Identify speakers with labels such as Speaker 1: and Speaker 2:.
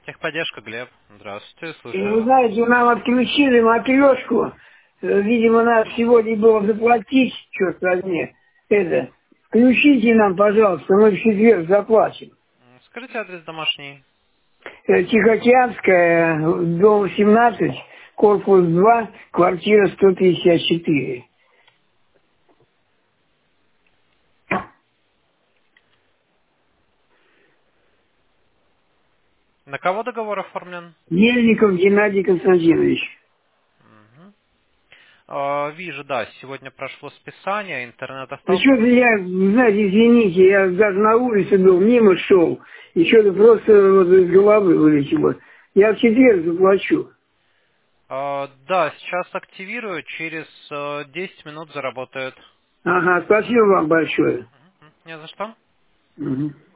Speaker 1: Техподдержка, Глеб. Здравствуйте,
Speaker 2: Вы
Speaker 1: слушаю.
Speaker 2: знаете, нам отключили матрешку. Видимо, надо сегодня было заплатить, черт возьми. Это, включите нам, пожалуйста, мы в четверг заплатим.
Speaker 1: Скажите адрес домашний.
Speaker 2: Тихоокеанская, дом 17, корпус 2, квартира 154.
Speaker 1: На кого договор оформлен?
Speaker 2: Ельников Геннадий Константинович.
Speaker 1: Мгм. Вижу, да, сегодня прошло списание, интернет
Speaker 2: Ну
Speaker 1: остался.
Speaker 2: что-то я, знаете, извините, я даже на улице был, мимо шел, и что-то просто вот из головы вылетело. Я в четверг заплачу.
Speaker 1: Да, сейчас активирую, через 10 минут заработает.
Speaker 2: Ага, спасибо вам большое.
Speaker 1: Не за что.
Speaker 2: Мгм.